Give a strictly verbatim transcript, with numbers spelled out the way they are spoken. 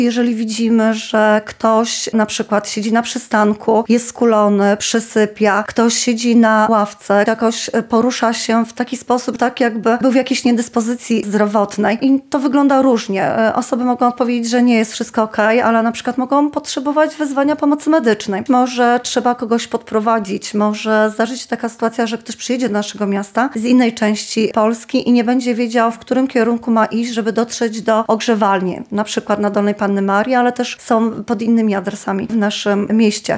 Jeżeli widzimy, że ktoś na przykład siedzi na przystanku, jest skulony, przysypia, ktoś siedzi na ławce, jakoś porusza się w taki sposób, tak jakby był w jakiejś niedyspozycji zdrowotnej. I to wygląda różnie. Osoby mogą odpowiedzieć, że nie jest wszystko okej, ale na przykład mogą potrzebować wezwania pomocy medycznej. Może trzeba kogoś podprowadzić, może zdarzyć się taka sytuacja, że ktoś przyjedzie do naszego miasta z innej części Polski i nie będzie wiedział, w którym kierunku ma iść, żeby dotrzeć do ogrzewalni, na przykład na Dolnej Panny Marii, ale też są pod innymi adresami w naszym mieście.